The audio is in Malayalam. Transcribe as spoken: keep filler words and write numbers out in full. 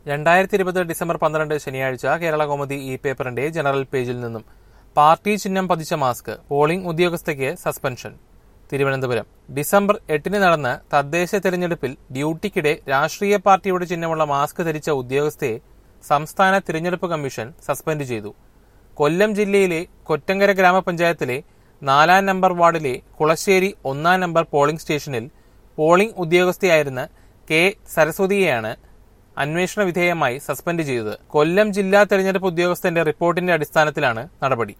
രണ്ടായിരത്തി ഇരുപത് ഡിസംബർ പന്ത്രണ്ട് ശനിയാഴ്ച കേരളകൗമുദി ഈ പേപ്പറിന്റെ ജനറൽ പേജിൽ നിന്നും പാർട്ടി ചിഹ്നം പതിച്ച മാസ്ക് പോളിംഗ് ഉദ്യോഗസ്ഥയ്ക്ക് സസ്പെൻഷൻ. തിരുവനന്തപുരം ഡിസംബർ എട്ടിന് നടന്ന തദ്ദേശ തെരഞ്ഞെടുപ്പിൽ ഡ്യൂട്ടിക്കിടെ രാഷ്ട്രീയ പാർട്ടിയുടെ ചിഹ്നമുള്ള മാസ്ക് ധരിച്ച ഉദ്യോഗസ്ഥയെ സംസ്ഥാന തിരഞ്ഞെടുപ്പ് കമ്മീഷൻ സസ്പെൻഡ് ചെയ്തു. കൊല്ലം ജില്ലയിലെ കൊറ്റങ്കര ഗ്രാമപഞ്ചായത്തിലെ നാലാം നമ്പർ വാർഡിലെ കുളശ്ശേരി ഒന്നാം നമ്പർ പോളിംഗ് സ്റ്റേഷനിൽ പോളിംഗ് ഉദ്യോഗസ്ഥയായിരുന്ന കെ സരസ്വതിയെയാണ് അന്വേഷണ വിധേയമായി സസ്പെൻഡ് ചെയ്തത്. കൊല്ലം ജില്ലാ തെരഞ്ഞെടുപ്പ് ഉദ്യോഗസ്ഥന്റെ റിപ്പോർട്ടിന്റെ അടിസ്ഥാനത്തിലാണ് നടപടി.